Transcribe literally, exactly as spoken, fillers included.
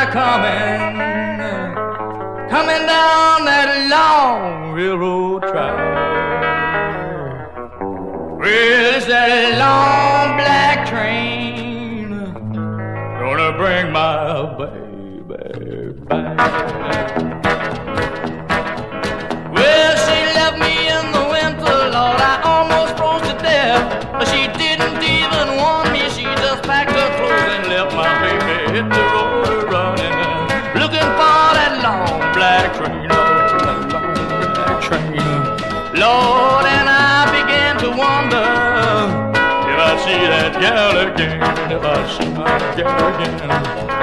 coming, coming down that long railroad track. Well, it's that long black train gonna bring my baby back. Well, she left me in the winter, Lord, I almost froze to death. But she didn't even want me, she just packed her clothes and left my baby hit the road running, looking for that long black train, Lord, that long black train. Lord, and I began to wonder if I see that gal again, if I see my gal again.